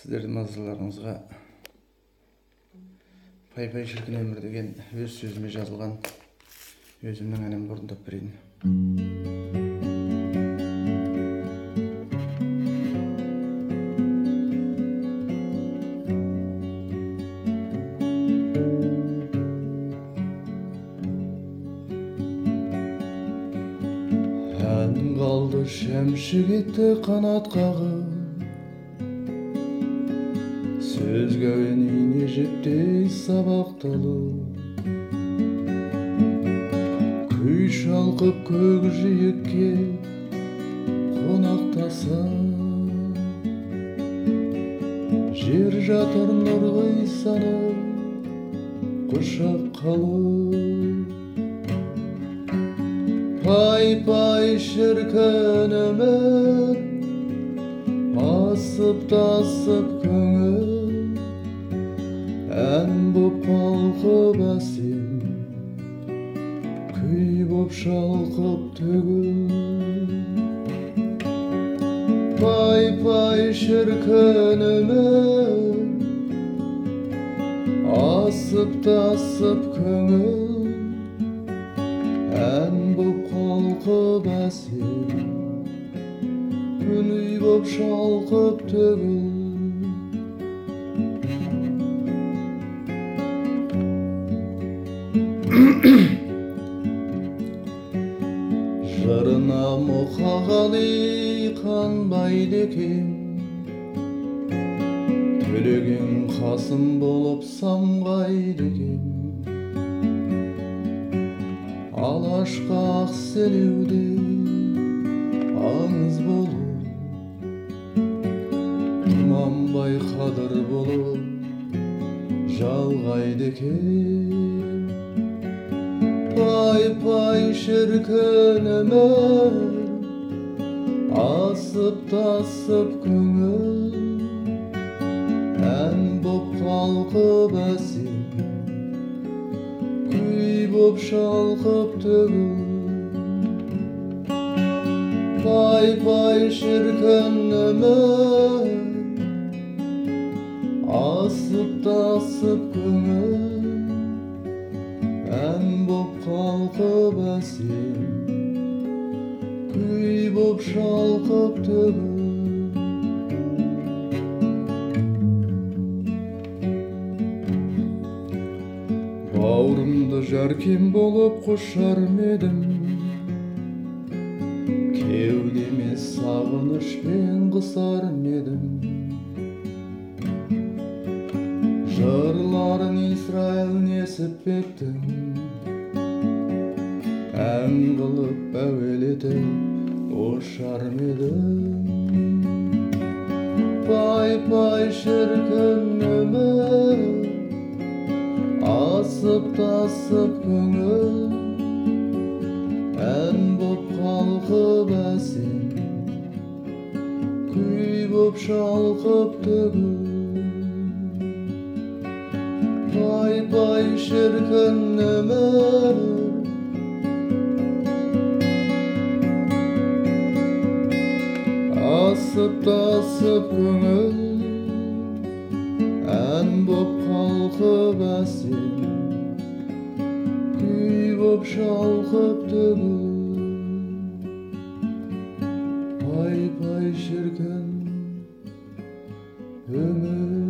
Сіздердің назарларыңызға пай-пай шіркін өмір деген өз сөзіме жазылған өзімнің әнімді орындап берейін. Ән қалды шәмші кетті қанат қағып, сөзге әуен ине жіптей сабақталып, күй шалқып көкжиекке қонақтаса, жер жатыр нұр қисанып құшақ қалып. Пай-пай шіркін өмір, асып-тасып көңіл, ән боп қалқып әсем, күй боп шалқып төгіл. Пай-пай шіркін өмір, асып-тасып көңіл, ән боп қалқып әсем, күн боп шалқып төгіл. Жырына мұқағали қанбайды екен, төлеген қасым болып самғайды екен. Алашқа ақ селеуде аңыз болып, тұманбай қадыр болып жалғайды екен. Пай-пай шіркін өмір, асып-тасып көңіл, ән боп қалқып әсем, күй боп шалқып төгіл. Пай-пай шіркін өмір, асып-тасып көңіл, ән боп қалқып әсем, күй боп шалқып төгіл. Бауырымды жәркем болып құшар медім, кеудеме сағынышпен қысар медім. Жырларын Исраил Несіпбектің, ән қылып әуелетіп ұшар медім. Пай-пай шіркін өмір, асып-тасып көңіл, ән боп қалқып әсем, күй боп шалқып төгіл. Пай-пай шіркін өмір, асып-тасып көңіл, ән боп қалқып әсем, күй боп шалқып төгіл. Пай-пай шіркін өмір.